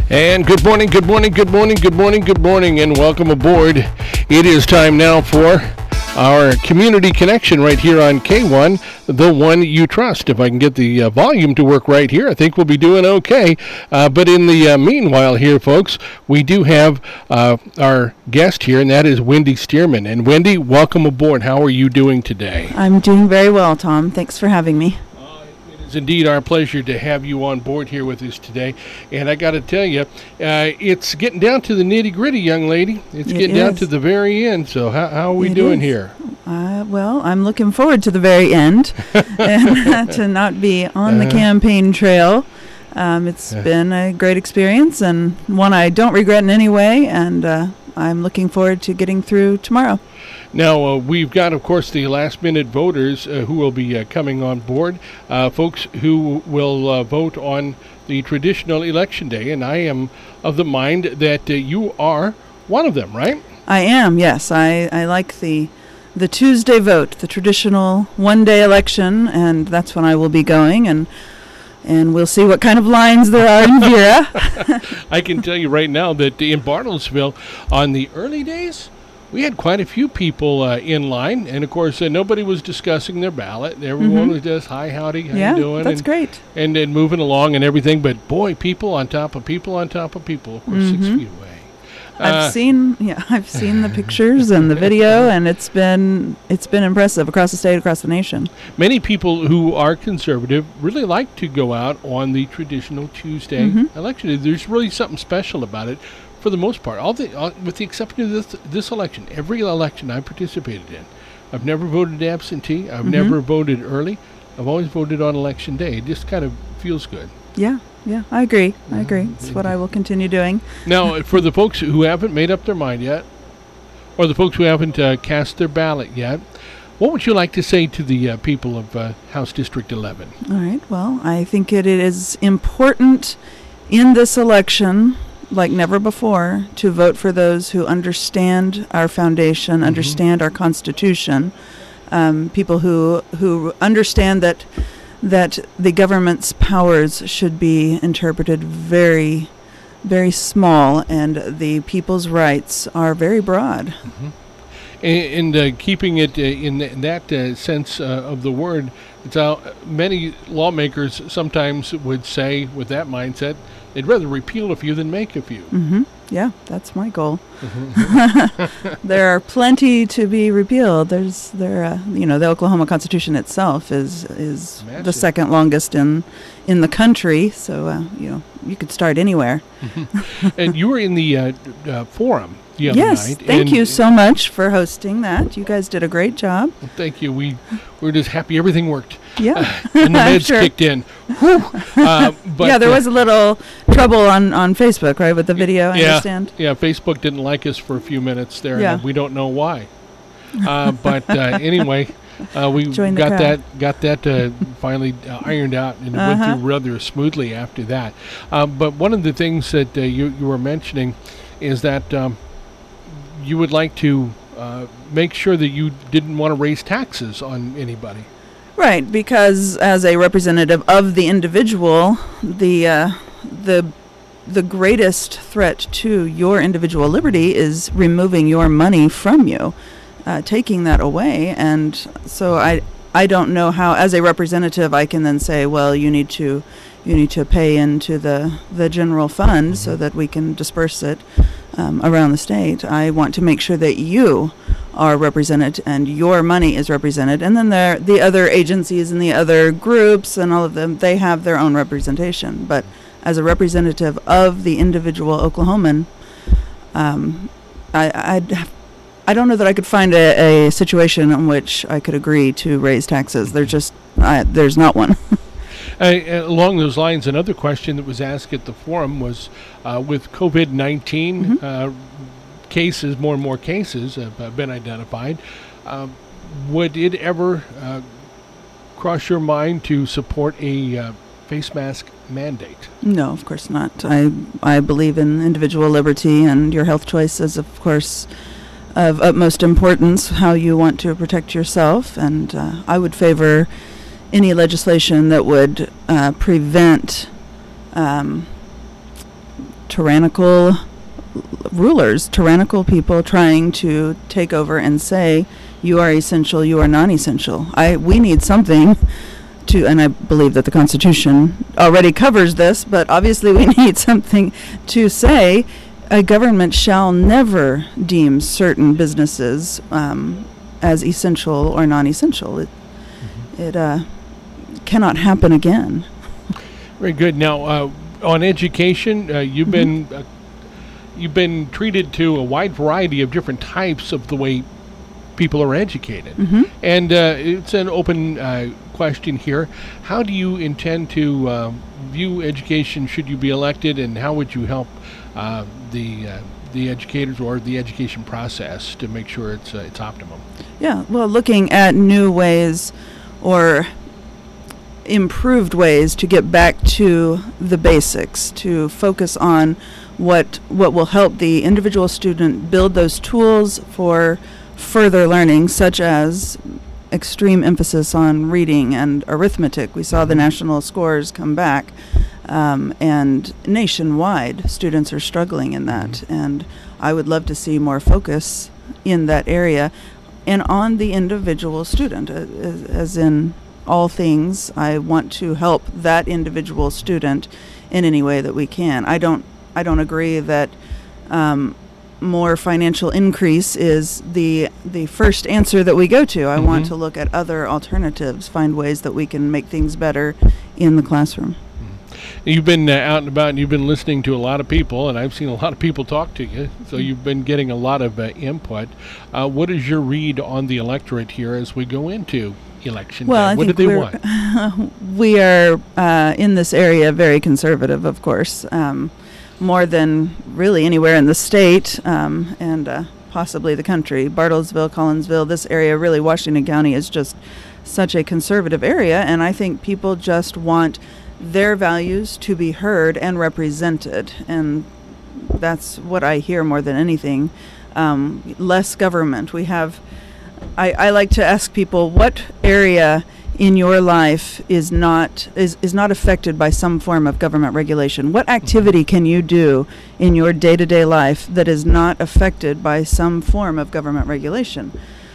And good morning, and welcome aboard. It is time now for our community connection right here on K1, the one you trust. If I can get the volume to work right here, I think we'll be doing okay. But in the meanwhile here, folks, we do have our guest here, and that is Wendy Stearman. And Wendy, welcome aboard. How are you doing today? I'm doing very well, Tom. Thanks for having me. It's indeed our pleasure to have you on board here with us today. And I got to tell you, it's getting down to the nitty-gritty, young lady. It's getting down to the very end. So how are we doing here? Well, I'm looking forward to the very end and to not be on the campaign trail. It's been a great experience and one I don't regret in any way, and I'm looking forward to getting through tomorrow. Now, we've got, of course, the last-minute voters who will be coming on board, folks who will vote on the traditional election day, and I am of the mind that you are one of them, right? I am, yes. I like the Tuesday vote, the traditional one-day election, and that's when I will be going, and we'll see what kind of lines there are in Vera. I can tell you right now that in Bartlesville, on the early days, we had quite a few people in line, and of course, nobody was discussing their ballot. Everyone was just, hi, howdy, how you doing? That's great. And then moving along and everything, but boy, people on top of people on top of people, of course, 6 feet away. I've seen the pictures and the video, and it's been impressive across the state, across the nation. Many people who are conservative really like to go out on the traditional Tuesday election. There's really something special about it. For the most part, with the exception of this election, every election I participated in, I've never voted absentee. I've never voted early. I've always voted on election day. It just kind of feels good. Yeah, I agree. It's what I will continue doing. Now, for the folks who haven't made up their mind yet, or the folks who haven't cast their ballot yet, what would you like to say to the people of House District 11? All right. Well, I think it is important in this election, like never before, to vote for those who understand our foundation, understand our Constitution, people who understand that the government's powers should be interpreted very, very small, and the people's rights are very broad. And keeping it in that sense of the word, it's how many lawmakers sometimes would say, with that mindset, they'd rather repeal a few than make a few. Yeah, that's my goal. There are plenty to be repealed. The Oklahoma Constitution itself is the second longest in the country. So you could start anywhere. And you were in the forum the other night. Yes, thank you so much for hosting that. You guys did a great job. Well, thank you. We're just happy everything worked. Yeah, and the meds kicked in. But there was a little trouble on Facebook, right, with the video, I understand? Yeah, Facebook didn't like us for a few minutes there, and we don't know why. But anyway, we got that finally ironed out, and it went through rather smoothly after that. But one of the things that you were mentioning is that you would like to make sure that you didn't want to raise taxes on anybody. Right, because as a representative of the individual, the greatest threat to your individual liberty is removing your money from you, taking that away. And so I don't know how, as a representative, I can then say, well, you need to pay into the general fund so that we can disperse it around the state. I want to make sure that you are represented and your money is represented, and then the other agencies and the other groups and all of them, they have their own representation. But as a representative of the individual Oklahoman, I don't know that I could find a situation in which I could agree to raise taxes. There's not one. Along those lines, another question that was asked at the forum was, with COVID-19 cases, more and more cases have been identified, would it ever cross your mind to support a face mask mandate? No, of course not. I believe in individual liberty, and your health choice is, of course, of utmost importance, how you want to protect yourself, and I would favor any legislation that would prevent tyrannical rulers, tyrannical people trying to take over and say, you are essential, you are non-essential. We need something to, and I believe that the Constitution already covers this, but obviously we need something to say a government shall never deem certain businesses as essential or non-essential. It cannot happen again. Very good. Now, on education, you've been treated to a wide variety of different types of the way people are educated. And it's an open question here. How do you intend to view education should you be elected, and how would you help the educators or the education process to make sure it's optimum? Yeah, well, looking at new ways or improved ways to get back to the basics, to focus on what will help the individual student build those tools for further learning, such as extreme emphasis on reading and arithmetic. We saw the national scores come back, and nationwide students are struggling in that, and I would love to see more focus in that area and on the individual student. As in all things, I want to help that individual student in any way that we can. I don't agree that more financial increase is the first answer that we go to. I want to look at other alternatives, find ways that we can make things better in the classroom. You've been out and about, and you've been listening to a lot of people, and I've seen a lot of people talk to you, so you've been getting a lot of input. What is your read on the electorate here as we go into election day? What do they want? We are in this area very conservative, of course, more than really anywhere in the state and possibly the country. Bartlesville, Collinsville, this area, really Washington County is just such a conservative area, and I think people just want their values to be heard and represented, and that's what I hear more than anything. Less government. We have, I like to ask people, what area in your life is not affected by some form of government regulation? What activity can you do in your day-to-day life that is not affected by some form of government regulation?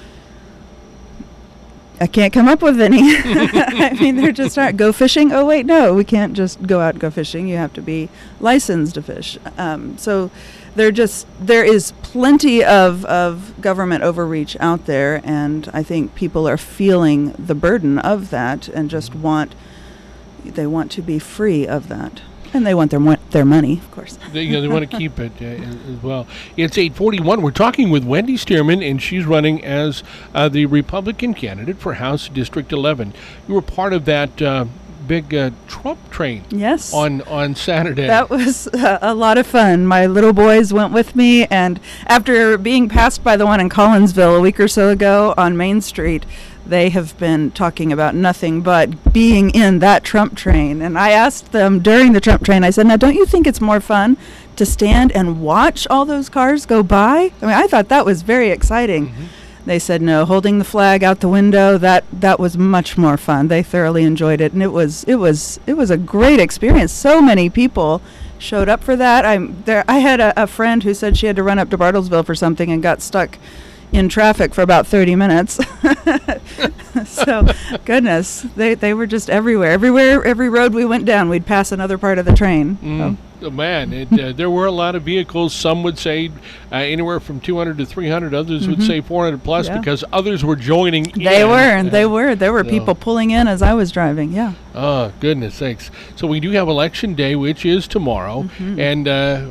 I can't come up with any. I mean, they're just not. Go fishing? Oh, wait, no, we can't just go out and go fishing. You have to be licensed to fish. So there is plenty of government overreach out there, and I think people are feeling the burden of that and just want to be free of that. And they want their money, of course. They want to keep it as well. It's 8:41. We're talking with Wendy Stearman, and she's running as the Republican candidate for House District 11. You were part of that big Trump train. Yes. On Saturday. That was a lot of fun. My little boys went with me, and after being passed by the one in Collinsville a week or so ago on Main Street, they have been talking about nothing but being in that Trump train. And I asked them during the Trump train, I said, now, don't you think it's more fun to stand and watch all those cars go by? I mean, I thought that was very exciting. They said, no, holding the flag out the window, that was much more fun. They thoroughly enjoyed it. And it was a great experience. So many people showed up for that. I had a friend who said she had to run up to Bartlesville for something and got stuck in traffic for about 30 minutes. So, goodness, they were just everywhere. Every road we went down, we'd pass another part of the train. Oh, man, there were a lot of vehicles. Some would say anywhere from 200 to 300. Others would say 400 plus because others were joining in. They were. There were people pulling in as I was driving, yeah. Oh, goodness sakes. So we do have Election Day, which is tomorrow, and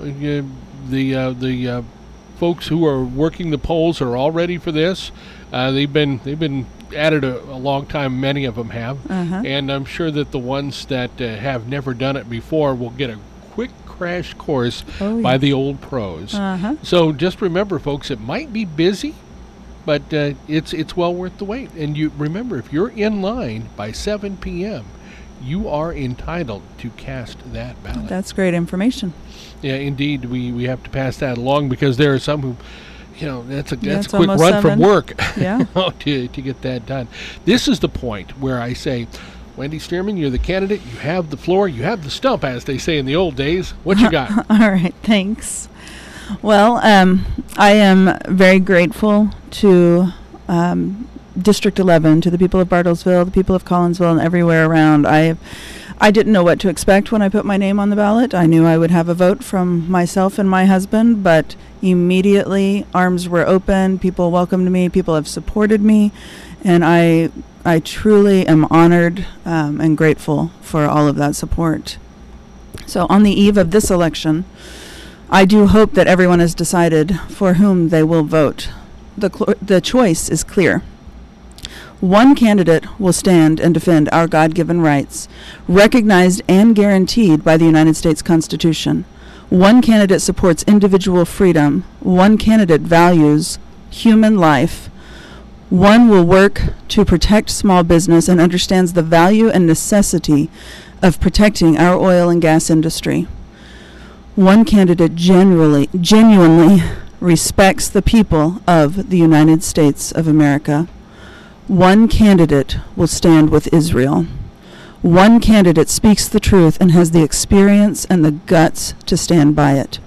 the folks who are working the polls are all ready for this. They've been at it a long time. Many of them have, and I'm sure that the ones that have never done it before will get a quick crash course by the old pros. So just remember, folks, it might be busy, but it's well worth the wait. And you remember, if you're in line by 7 p.m., you are entitled to cast that ballot. That's great information. Yeah, indeed. We have to pass that along because there are some who, that's a quick run from work to get that done. This is the point where I say, Wendy Stearman, you're the candidate. You have the floor. You have the stump, as they say in the old days. What you got? All right, thanks. Well, I am very grateful to District 11, to the people of Bartlesville, the people of Collinsville, and everywhere around. I didn't know what to expect when I put my name on the ballot. I knew I would have a vote from myself and my husband, but immediately arms were open. People welcomed me. People have supported me, and I truly am honored and grateful for all of that support. So on the eve of this election, I do hope that everyone has decided for whom they will vote. The choice is clear. One candidate will stand and defend our God-given rights, recognized and guaranteed by the United States Constitution. One candidate supports individual freedom. One candidate values human life. One will work to protect small business and understands the value and necessity of protecting our oil and gas industry. One candidate genuinely respects the people of the United States of America. One candidate will stand with Israel. One candidate speaks the truth and has the experience and the guts to stand by it.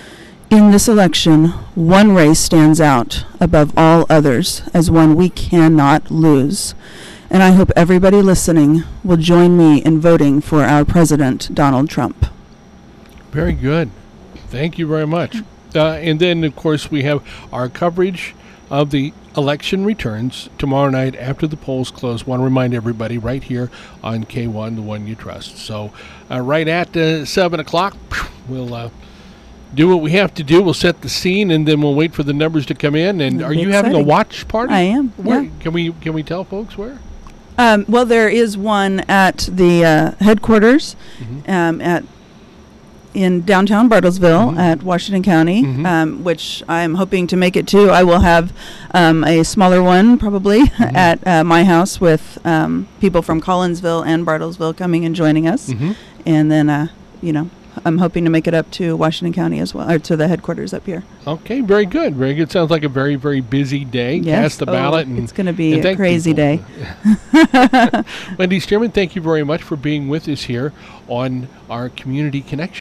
In this election, one race stands out above all others as one we cannot lose. And I hope everybody listening will join me in voting for our President, Donald Trump. Very good. Thank you very much. And then, of course, we have our coverage of the election returns tomorrow night after the polls close. Want to remind everybody right here on K1, the one you trust. So right at 7 o'clock, we'll do what we have to do. We'll set the scene, and then we'll wait for the numbers to come in. And are you having a watch party? I am. Where? Yeah. Can we tell folks where? Well, there is one at the headquarters in downtown Bartlesville at Washington County, which I'm hoping to make it to. I will have a smaller one probably at my house with people from Collinsville and Bartlesville coming and joining us. And then, I'm hoping to make it up to Washington County as well, or to the headquarters up here. Okay, very good. Very good. Sounds like a very, very busy day. Yes. Cast the ballot. And it's going to be a crazy day. Wendy Stearman, thank you very much for being with us here on our Community Connection.